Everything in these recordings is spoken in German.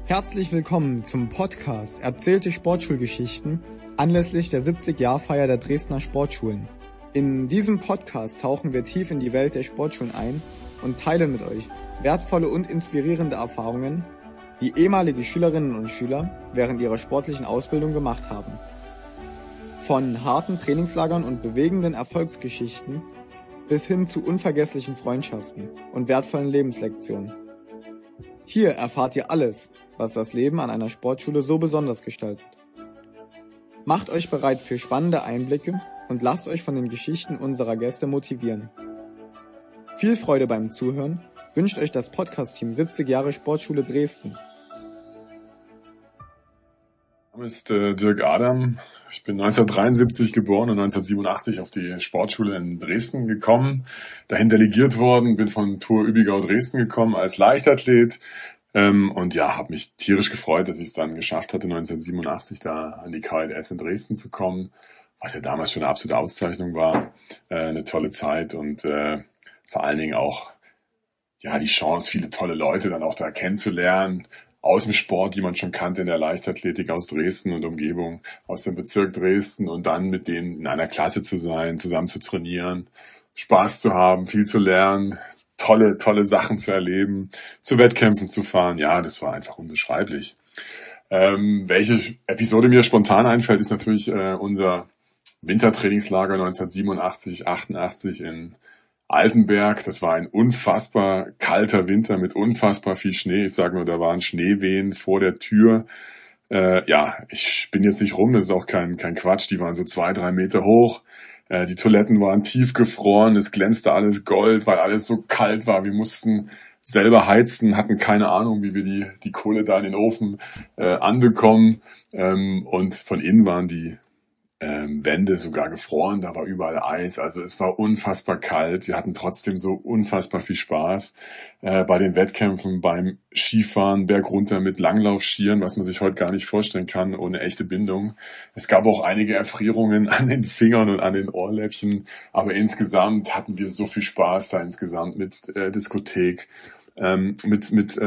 Herzlich willkommen zum Podcast Erzählte Sportschulgeschichten anlässlich der 70-Jahr-Feier der Dresdner Sportschulen. In diesem Podcast tauchen wir tief in die Welt der Sportschulen ein und teilen mit euch wertvolle und inspirierende Erfahrungen, die ehemalige Schülerinnen und Schüler während ihrer sportlichen Ausbildung gemacht haben. Von harten Trainingslagern und bewegenden Erfolgsgeschichten bis hin zu unvergesslichen Freundschaften und wertvollen Lebenslektionen. Hier erfahrt ihr alles, was das Leben an einer Sportschule so besonders gestaltet. Macht euch bereit für spannende Einblicke und lasst euch von den Geschichten unserer Gäste motivieren. Viel Freude beim Zuhören wünscht euch das Podcast-Team 70 Jahre Sportschule Dresden. Mein Name ist Dirk Adam. Ich bin 1973 geboren und 1987 auf die Sportschule in Dresden gekommen, dahin delegiert worden, bin von TuR Übigau Dresden gekommen als Leichtathlet und ja, habe mich tierisch gefreut, dass ich es dann geschafft hatte, 1987 da an die KLS in Dresden zu kommen, was ja damals schon eine absolute Auszeichnung war, eine tolle Zeit und vor allen Dingen auch ja die Chance, viele tolle Leute dann auch da kennenzulernen, aus dem Sport, die man schon kannte in der Leichtathletik aus Dresden und Umgebung, aus dem Bezirk Dresden und dann mit denen in einer Klasse zu sein, zusammen zu trainieren, Spaß zu haben, viel zu lernen, tolle Sachen zu erleben, zu Wettkämpfen zu fahren. Ja, das war einfach unbeschreiblich. Welche Episode mir spontan einfällt, ist natürlich unser Wintertrainingslager 1987, 88 in Altenberg. Das war ein unfassbar kalter Winter mit unfassbar viel Schnee. Ich sage nur, da waren Schneewehen vor der Tür. Ja, ich spinne jetzt nicht rum, das ist auch kein Quatsch. Die waren so 2-3 Meter hoch. Die Toiletten waren tiefgefroren, es glänzte alles Gold, weil alles so kalt war. Wir mussten selber heizen, hatten keine Ahnung, wie wir die Kohle da in den Ofen anbekommen. Und von innen waren die Wände sogar gefroren, da war überall Eis, also es war unfassbar kalt, wir hatten trotzdem so unfassbar viel Spaß bei den Wettkämpfen, beim Skifahren, bergunter mit Langlaufskiern, was man sich heute gar nicht vorstellen kann, ohne echte Bindung. Es gab auch einige Erfrierungen an den Fingern und an den Ohrläppchen, aber insgesamt hatten wir so viel Spaß da insgesamt mit Diskothek, mit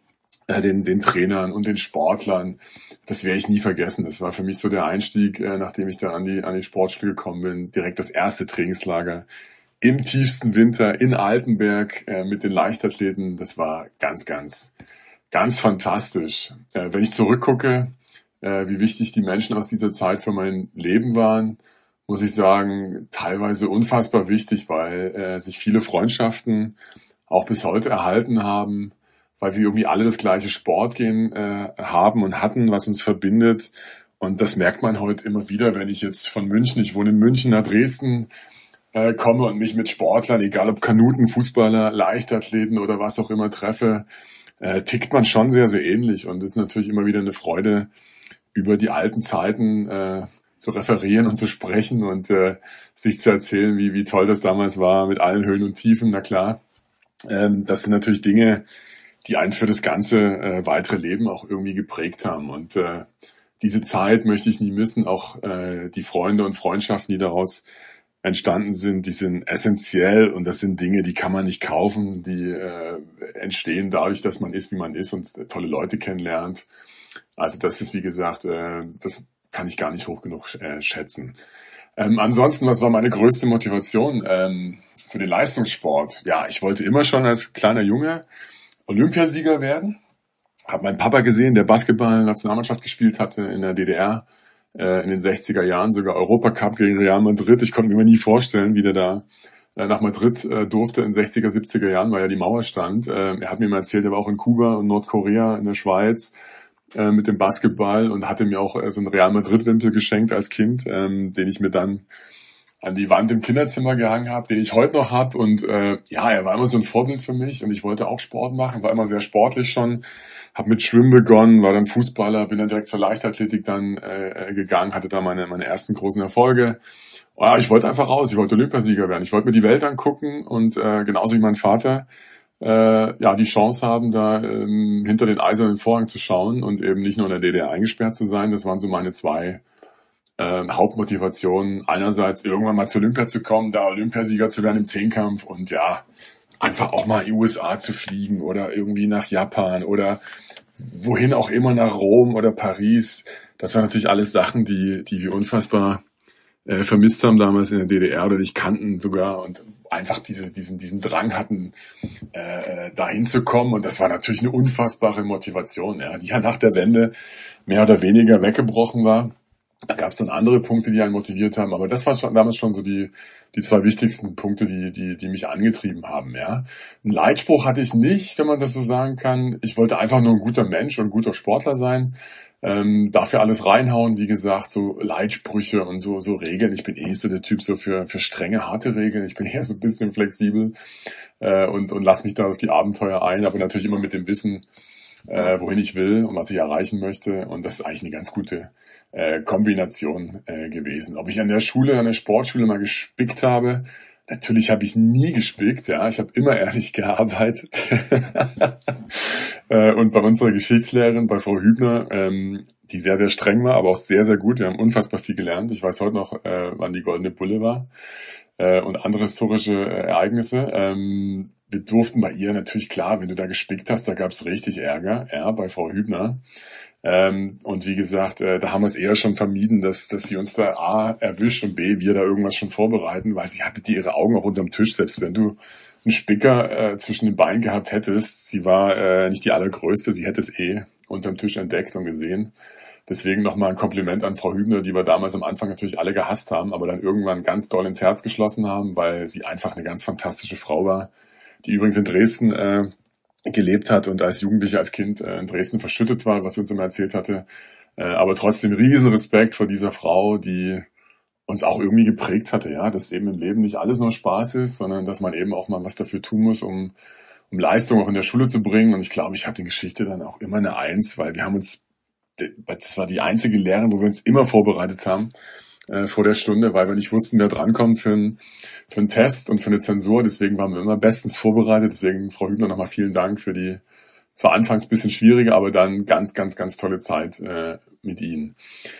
den Trainern und den Sportlern. Das werde ich nie vergessen. Das war für mich so der Einstieg, nachdem ich da an die Sportschule gekommen bin. Direkt das erste Trainingslager im tiefsten Winter in Altenberg mit den Leichtathleten. Das war ganz, ganz, ganz fantastisch. Wenn ich zurückgucke, wie wichtig die Menschen aus dieser Zeit für mein Leben waren, muss ich sagen, teilweise unfassbar wichtig, weil sich viele Freundschaften auch bis heute erhalten haben, weil wir irgendwie alle das gleiche Sportgehen haben und hatten, was uns verbindet. Und das merkt man heute immer wieder, wenn ich jetzt von München, ich wohne in München, nach Dresden komme und mich mit Sportlern, egal ob Kanuten, Fußballer, Leichtathleten oder was auch immer treffe, tickt man schon sehr, sehr ähnlich. Und es ist natürlich immer wieder eine Freude, über die alten Zeiten zu referieren und zu sprechen und sich zu erzählen, wie toll das damals war mit allen Höhen und Tiefen. Na klar, das sind natürlich Dinge, die einen für das ganze weitere Leben auch irgendwie geprägt haben. Und diese Zeit möchte ich nie missen. Auch die Freunde und Freundschaften, die daraus entstanden sind, die sind essentiell und das sind Dinge, die kann man nicht kaufen. Die entstehen dadurch, dass man ist, wie man ist und tolle Leute kennenlernt. Also das ist, wie gesagt, das kann ich gar nicht hoch genug schätzen. Ansonsten, was war meine größte Motivation für den Leistungssport? Ja, ich wollte immer schon als kleiner Junge Olympiasieger werden. Habe meinen Papa gesehen, der Basketball-Nationalmannschaft gespielt hatte in der DDR, in den 60er Jahren, sogar Europacup gegen Real Madrid. Ich konnte mir nie vorstellen, wie der da nach Madrid durfte in 60er, 70er Jahren, weil ja die Mauer stand. Er hat mir mal erzählt, er war auch in Kuba und Nordkorea, in der Schweiz mit dem Basketball und hatte mir auch so einen Real Madrid-Wimpel geschenkt als Kind, den ich mir dann an die Wand im Kinderzimmer gehangen habe, den ich heute noch habe. Und ja, er war immer so ein Vorbild für mich und ich wollte auch Sport machen, war immer sehr sportlich schon, habe mit Schwimmen begonnen, war dann Fußballer, bin dann direkt zur Leichtathletik dann gegangen, hatte da meine ersten großen Erfolge. Ja, ich wollte einfach raus, ich wollte Olympiasieger werden, ich wollte mir die Welt angucken und genauso wie mein Vater ja die Chance haben, da hinter den eisernen Vorhang zu schauen und eben nicht nur in der DDR eingesperrt zu sein. Das waren so meine zwei Hauptmotivation, einerseits irgendwann mal zur Olympia zu kommen, da Olympiasieger zu werden im Zehnkampf und ja, einfach auch mal in die USA zu fliegen oder irgendwie nach Japan oder wohin auch immer, nach Rom oder Paris. Das waren natürlich alles Sachen, die wir unfassbar vermisst haben damals in der DDR oder nicht kannten sogar und einfach diesen Drang hatten, dahin zu kommen. Und das war natürlich eine unfassbare Motivation, ja, die ja nach der Wende mehr oder weniger weggebrochen war. Da gab es dann andere Punkte, die einen motiviert haben, aber das war damals schon so die zwei wichtigsten Punkte, die mich angetrieben haben, ja. Einen Leitspruch hatte ich nicht, wenn man das so sagen kann. Ich wollte einfach nur ein guter Mensch und ein guter Sportler sein. Dafür alles reinhauen, wie gesagt, so Leitsprüche und so Regeln. Ich bin nicht so der Typ so für strenge, harte Regeln. Ich bin eher so ein bisschen flexibel und lass mich da auf die Abenteuer ein, aber natürlich immer mit dem Wissen, wohin ich will und was ich erreichen möchte. Und das ist eigentlich eine ganz gute Kombination gewesen. Ob ich an der Sportschule mal gespickt habe, natürlich habe ich nie gespickt, ja. Ich habe immer ehrlich gearbeitet. Und bei unserer Geschichtslehrerin, bei Frau Hübner, die sehr, sehr streng war, aber auch sehr, sehr gut. Wir haben unfassbar viel gelernt. Ich weiß heute noch, wann die Goldene Bulle war und andere historische Ereignisse. Wir durften bei ihr natürlich, klar, wenn du da gespickt hast, da gab's richtig Ärger, ja, bei Frau Hübner. Und wie gesagt, da haben wir es eher schon vermieden, dass sie uns da A erwischt und B, wir da irgendwas schon vorbereiten, weil sie hatte ihre Augen auch unterm Tisch, selbst wenn du einen Spicker zwischen den Beinen gehabt hättest. Sie war nicht die allergrößte, sie hätte es unterm Tisch entdeckt und gesehen. Deswegen nochmal ein Kompliment an Frau Hübner, die wir damals am Anfang natürlich alle gehasst haben, aber dann irgendwann ganz doll ins Herz geschlossen haben, weil sie einfach eine ganz fantastische Frau war, die übrigens in Dresden gelebt hat und als Jugendlicher, als Kind in Dresden verschüttet war, was sie uns immer erzählt hatte. Aber trotzdem riesen Respekt vor dieser Frau, die uns auch irgendwie geprägt hatte, ja, dass eben im Leben nicht alles nur Spaß ist, sondern dass man eben auch mal was dafür tun muss, um Leistung auch in der Schule zu bringen. Und ich glaube, ich hatte in Geschichte dann auch immer eine Eins, weil das war die einzige Lehrerin, wo wir uns immer vorbereitet haben vor der Stunde, weil wir nicht wussten, wer drankommt für einen Test und für eine Zensur. Deswegen waren wir immer bestens vorbereitet. Deswegen, Frau Hübner, nochmal vielen Dank für die zwar anfangs ein bisschen schwierige, aber dann ganz, ganz, ganz tolle Zeit mit Ihnen.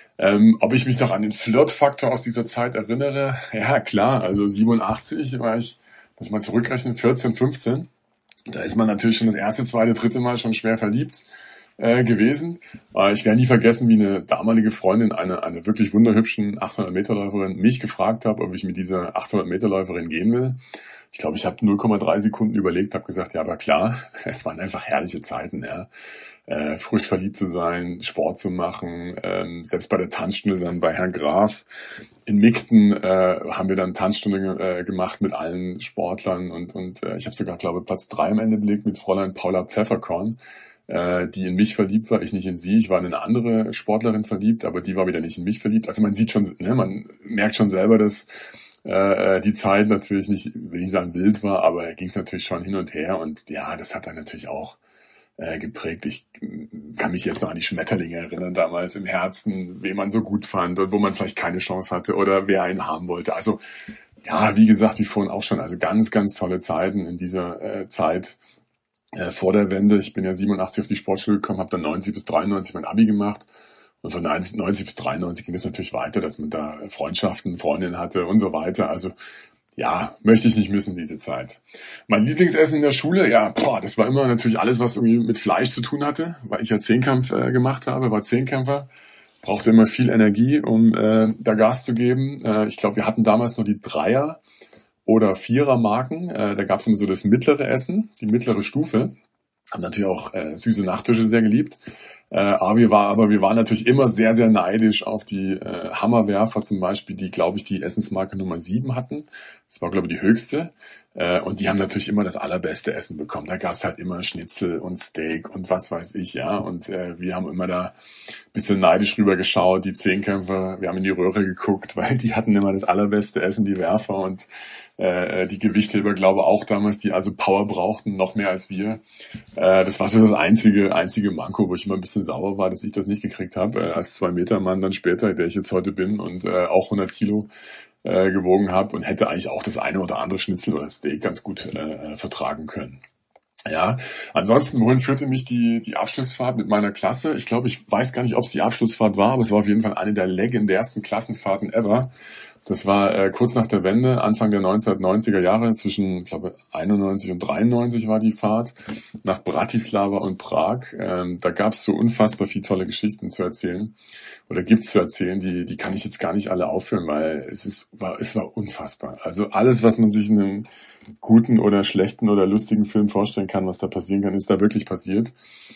Ob ich mich noch an den Flirtfaktor aus dieser Zeit erinnere? Ja, klar. Also 87 war ich, muss man zurückrechnen, 14, 15. Da ist man natürlich schon das erste, zweite, dritte Mal schon schwer verliebt gewesen. Ich werde nie vergessen, wie eine damalige Freundin, eine wirklich wunderhübschen 800-Meter-Läuferin, mich gefragt hat, ob ich mit dieser 800-Meter-Läuferin gehen will. Ich glaube, ich habe 0,3 Sekunden überlegt, habe gesagt, ja, aber klar, es waren einfach herrliche Zeiten, ja. Frisch verliebt zu sein, Sport zu machen, selbst bei der Tanzstunde dann bei Herrn Graf in Migden haben wir dann Tanzstunde gemacht mit allen Sportlern und ich habe sogar, glaube ich, Platz 3 am Ende belegt mit Fräulein Paula Pfefferkorn, die in mich verliebt war, ich nicht in sie. Ich war in eine andere Sportlerin verliebt, aber die war wieder nicht in mich verliebt. Also man sieht schon, ne, man merkt schon selber, dass die Zeit natürlich nicht, will ich sagen, wild war, aber ging es natürlich schon hin und her und ja, das hat dann natürlich auch geprägt. Ich kann mich jetzt noch an die Schmetterlinge erinnern, damals im Herzen, wen man so gut fand und wo man vielleicht keine Chance hatte oder wer einen haben wollte. Also ja, wie gesagt, wie vorhin auch schon, also ganz, ganz tolle Zeiten in dieser Zeit vor der Wende. Ich bin ja 87 auf die Sportschule gekommen, habe dann 90 bis 93 mein Abi gemacht. Und von 90 bis 93 ging es natürlich weiter, dass man da Freundschaften, Freundinnen hatte und so weiter. Also ja, möchte ich nicht missen, diese Zeit. Mein Lieblingsessen in der Schule, ja, das war immer natürlich alles, was irgendwie mit Fleisch zu tun hatte, weil ich ja Zehnkampf gemacht habe, war Zehnkämpfer, brauchte immer viel Energie, um da Gas zu geben. Ich glaube, wir hatten damals nur die Dreier- oder Vierer-Marken. Da gab es immer so das mittlere Essen, die mittlere Stufe. Haben natürlich auch süße Nachtische sehr geliebt. Aber wir waren natürlich immer sehr, sehr neidisch auf die Hammerwerfer zum Beispiel, die, glaube ich, die Essensmarke Nummer 7 hatten. Das war, glaube ich, die höchste. Und die haben natürlich immer das allerbeste Essen bekommen. Da gab's halt immer Schnitzel und Steak und was weiß ich, ja. Und wir haben immer da ein bisschen neidisch rüber geschaut, die Zehnkämpfer. Wir haben in die Röhre geguckt, weil die hatten immer das allerbeste Essen, die Werfer. Und die Gewichtheber, glaube auch damals, die also Power brauchten, noch mehr als wir. Das war so das einzige Manko, wo ich immer ein bisschen sauer war, dass ich das nicht gekriegt habe, als 2-Meter-Mann dann später, der ich jetzt heute bin und auch 100 Kilo gewogen habe und hätte eigentlich auch das eine oder andere Schnitzel oder Steak ganz gut vertragen können. Ja, ansonsten, wohin führte mich die Abschlussfahrt mit meiner Klasse? Ich glaube, ich weiß gar nicht, ob es die Abschlussfahrt war, aber es war auf jeden Fall eine der legendärsten Klassenfahrten ever. Das war kurz nach der Wende, Anfang der 1990er Jahre, zwischen, ich glaube, 91 und 93 war die Fahrt, nach Bratislava und Prag. Da gab es so unfassbar viele tolle Geschichten zu erzählen, oder gibt's zu erzählen, die kann ich jetzt gar nicht alle aufführen, weil es war unfassbar. Also alles, was man sich in einem guten oder schlechten oder lustigen Film vorstellen kann, was da passieren kann, ist da wirklich passiert.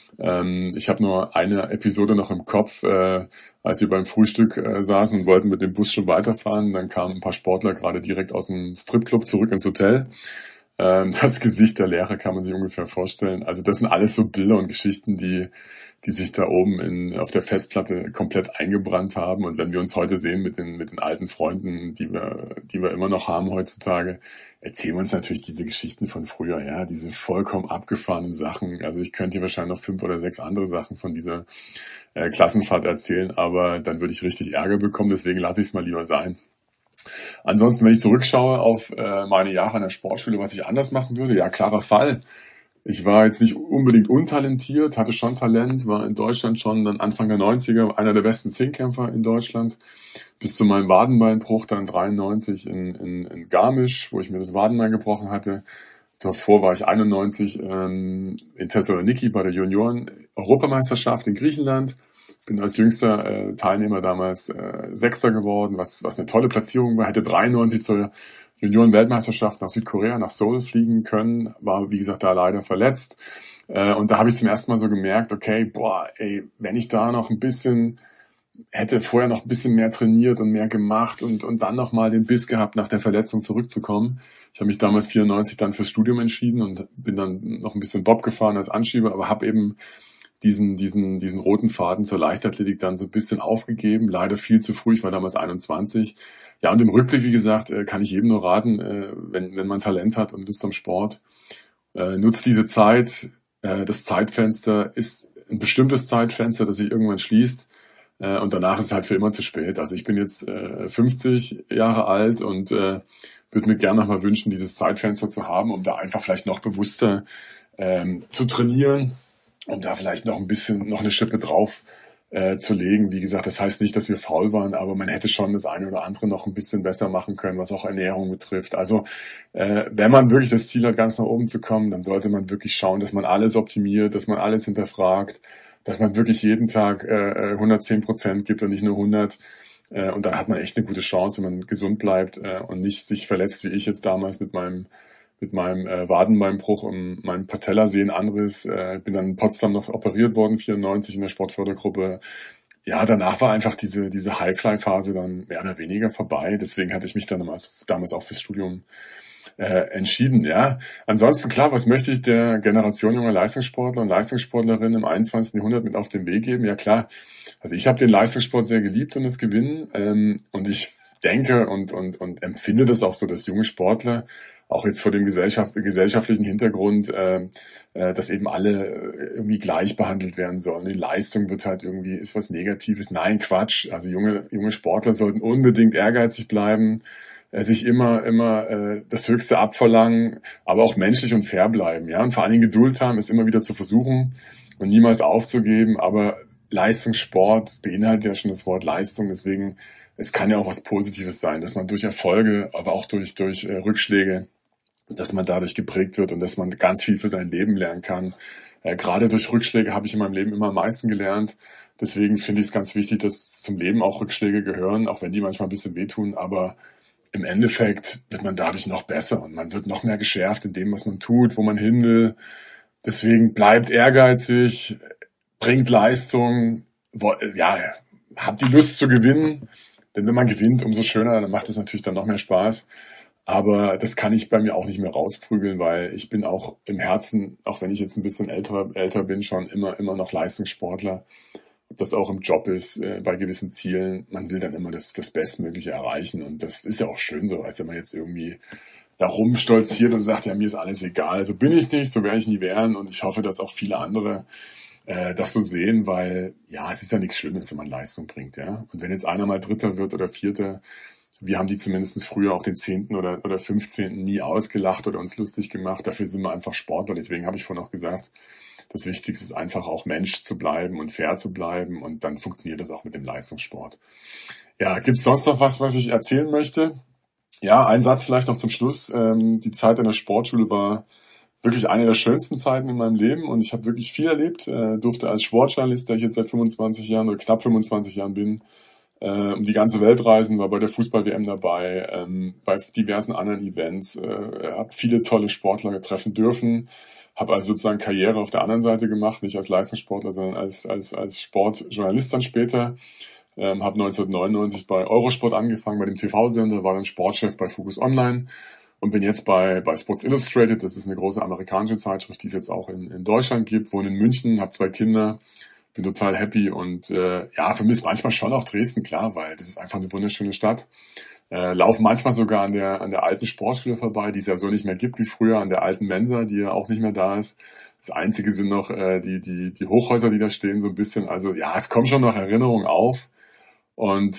Ich habe nur eine Episode noch im Kopf, als wir beim Frühstück saßen und wollten mit dem Bus schon weiterfahren. Dann kamen ein paar Sportler gerade direkt aus dem Stripclub zurück ins Hotel. Das Gesicht der Lehrer kann man sich ungefähr vorstellen. Also das sind alles so Bilder und Geschichten, die sich da oben auf der Festplatte komplett eingebrannt haben. Und wenn wir uns heute sehen mit den alten Freunden, die wir immer noch haben heutzutage, erzählen wir uns natürlich diese Geschichten von früher, ja, diese vollkommen abgefahrenen Sachen. Also ich könnte dir wahrscheinlich noch 5 oder 6 andere Sachen von dieser Klassenfahrt erzählen, aber dann würde ich richtig Ärger bekommen, deswegen lasse ich es mal lieber sein. Ansonsten, wenn ich zurückschaue auf meine Jahre an der Sportschule, was ich anders machen würde, ja, klarer Fall. Ich war jetzt nicht unbedingt untalentiert, hatte schon Talent, war in Deutschland schon dann Anfang der 90er einer der besten Zehnkämpfer in Deutschland, bis zu meinem Wadenbeinbruch dann 93 in Garmisch, wo ich mir das Wadenbein gebrochen hatte. Davor war ich 91 in Thessaloniki bei der Junioren-Europameisterschaft in Griechenland. Bin als jüngster Teilnehmer damals Sechster geworden, was eine tolle Platzierung war. Hätte 93 zur Junioren-Weltmeisterschaft nach Südkorea, nach Seoul fliegen können. War, wie gesagt, da leider verletzt. Und da habe ich zum ersten Mal so gemerkt, okay, wenn ich da noch hätte vorher noch ein bisschen mehr trainiert und mehr gemacht und dann nochmal den Biss gehabt, nach der Verletzung zurückzukommen. Ich habe mich damals 94 dann fürs Studium entschieden und bin dann noch ein bisschen Bob gefahren als Anschieber, aber habe eben diesen roten Faden zur Leichtathletik dann so ein bisschen aufgegeben. Leider viel zu früh, ich war damals 21. Ja, und im Rückblick, wie gesagt, kann ich jedem nur raten, wenn man Talent hat und Lust am Sport, nutzt diese Zeit. Das Zeitfenster ist ein bestimmtes Zeitfenster, das sich irgendwann schließt. Und danach ist es halt für immer zu spät. Also ich bin jetzt 50 Jahre alt und würde mir gerne nochmal wünschen, dieses Zeitfenster zu haben, um da einfach vielleicht noch bewusster zu trainieren, um da vielleicht noch eine Schippe drauf zu legen. Wie gesagt, das heißt nicht, dass wir faul waren, aber man hätte schon das eine oder andere noch ein bisschen besser machen können, was auch Ernährung betrifft. Also wenn man wirklich das Ziel hat, ganz nach oben zu kommen, dann sollte man wirklich schauen, dass man alles optimiert, dass man alles hinterfragt, dass man wirklich jeden Tag 110% gibt und nicht nur 100. Und dann hat man echt eine gute Chance, wenn man gesund bleibt und nicht sich verletzt, wie ich jetzt damals mit meinem Wadenbeinbruch und meinem Patellasehnenanriss. Bin dann in Potsdam noch operiert worden, 94 in der Sportfördergruppe. Ja, danach war einfach diese Highfly-Phase dann mehr oder weniger vorbei. Deswegen hatte ich mich dann damals auch fürs Studium entschieden. Ja, ansonsten klar, was möchte ich der Generation junger Leistungssportler und Leistungssportlerinnen im 21. Jahrhundert mit auf den Weg geben? Ja klar, also ich habe den Leistungssport sehr geliebt und das Gewinnen. Und ich denke und empfinde das auch so, dass junge Sportler auch jetzt vor dem gesellschaftlichen Hintergrund, dass eben alle irgendwie gleich behandelt werden sollen. Die Leistung wird halt ist was Negatives. Nein, Quatsch. Also junge Sportler sollten unbedingt ehrgeizig bleiben, sich immer das Höchste abverlangen, aber auch menschlich und fair bleiben. Ja, und vor allen Dingen Geduld haben, es immer wieder zu versuchen und niemals aufzugeben. Aber Leistungssport beinhaltet ja schon das Wort Leistung. Deswegen, es kann ja auch was Positives sein, dass man durch Erfolge, aber auch durch Rückschläge, dass man dadurch geprägt wird und dass man ganz viel für sein Leben lernen kann. Gerade durch Rückschläge habe ich in meinem Leben immer am meisten gelernt. Deswegen finde ich es ganz wichtig, dass zum Leben auch Rückschläge gehören, auch wenn die manchmal ein bisschen wehtun. Aber im Endeffekt wird man dadurch noch besser und man wird noch mehr geschärft in dem, was man tut, wo man hin will. Deswegen bleibt ehrgeizig, bringt Leistung, habt die Lust zu gewinnen. Denn wenn man gewinnt, umso schöner, dann macht es natürlich dann noch mehr Spaß. Aber das kann ich bei mir auch nicht mehr rausprügeln, weil ich bin auch im Herzen, auch wenn ich jetzt ein bisschen älter bin, schon immer noch Leistungssportler. Ob das auch im Job ist, bei gewissen Zielen. Man will dann immer das Bestmögliche erreichen. Und das ist ja auch schön so, als wenn man jetzt irgendwie da rumstolziert und sagt, ja, mir ist alles egal. So bin ich nicht, so werde ich nie werden. Und ich hoffe, dass auch viele andere das so sehen, weil ja, es ist ja nichts Schlimmes, wenn man Leistung bringt. Ja. Und wenn jetzt einer mal Dritter wird oder Vierter, wir haben die zumindest früher auch den 10. oder 15. nie ausgelacht oder uns lustig gemacht. Dafür sind wir einfach Sportler. Deswegen habe ich vorhin auch gesagt, das Wichtigste ist einfach auch Mensch zu bleiben und fair zu bleiben. Und dann funktioniert das auch mit dem Leistungssport. Ja, gibt's sonst noch was ich erzählen möchte? Ja, ein Satz vielleicht noch zum Schluss. Die Zeit in der Sportschule war wirklich eine der schönsten Zeiten in meinem Leben und ich habe wirklich viel erlebt. Durfte als Sportjournalist, der ich jetzt seit 25 Jahren oder knapp 25 Jahren bin, um die ganze Welt reisen, war bei der Fußball-WM dabei, bei diversen anderen Events, habe viele tolle Sportler treffen dürfen, habe also sozusagen Karriere auf der anderen Seite gemacht, nicht als Leistungssportler, sondern als Sportjournalist dann später. Habe 1999 bei Eurosport angefangen, bei dem TV-Sender, war dann Sportchef bei Focus Online und bin jetzt bei Sports Illustrated, das ist eine große amerikanische Zeitschrift, die es jetzt auch in Deutschland gibt, wohne in München, habe 2 Kinder, bin total happy und vermisse manchmal schon auch Dresden, klar, weil das ist einfach eine wunderschöne Stadt. Laufe manchmal sogar an der alten Sportschule vorbei, die es ja so nicht mehr gibt wie früher, an der alten Mensa, die ja auch nicht mehr da ist. Das Einzige sind noch die Hochhäuser, die da stehen, so ein bisschen. Also ja, es kommen schon noch Erinnerungen auf. Und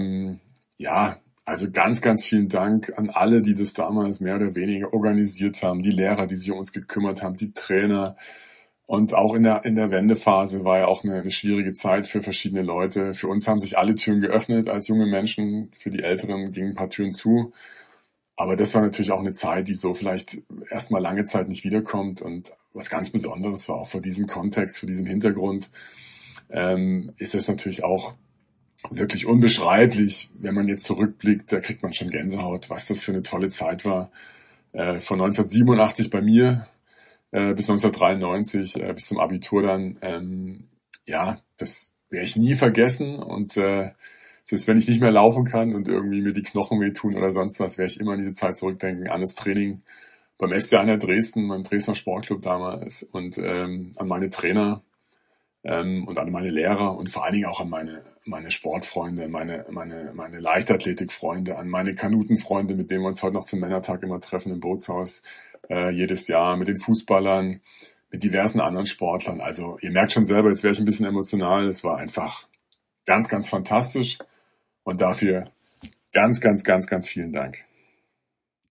also ganz, ganz vielen Dank an alle, die das damals mehr oder weniger organisiert haben, die Lehrer, die sich um uns gekümmert haben, die Trainer. Und auch in der Wendephase war ja auch eine schwierige Zeit für verschiedene Leute. Für uns haben sich alle Türen geöffnet als junge Menschen. Für die Älteren gingen ein paar Türen zu. Aber das war natürlich auch eine Zeit, die so vielleicht erstmal lange Zeit nicht wiederkommt. Und was ganz Besonderes war auch vor diesem Kontext, vor diesem Hintergrund, ist es natürlich auch wirklich unbeschreiblich. Wenn man jetzt zurückblickt, da kriegt man schon Gänsehaut, was das für eine tolle Zeit war. Von 1987 bei mir bis 1993, bis zum Abitur dann, das werde ich nie vergessen und selbst wenn ich nicht mehr laufen kann und irgendwie mir die Knochen wehtun oder sonst was, werde ich immer an diese Zeit zurückdenken, an das Training beim SC Einheit Dresden, beim Dresdner Sportclub damals und an meine Trainer und an meine Lehrer und vor allen Dingen auch an meine Sportfreunde, meine Leichtathletikfreunde, an meine Kanutenfreunde, mit denen wir uns heute noch zum Männertag immer treffen im Bootshaus, jedes Jahr, mit den Fußballern, mit diversen anderen Sportlern. Also ihr merkt schon selber, jetzt wäre ich ein bisschen emotional. Es war einfach ganz, ganz fantastisch und dafür ganz, ganz, ganz, ganz vielen Dank.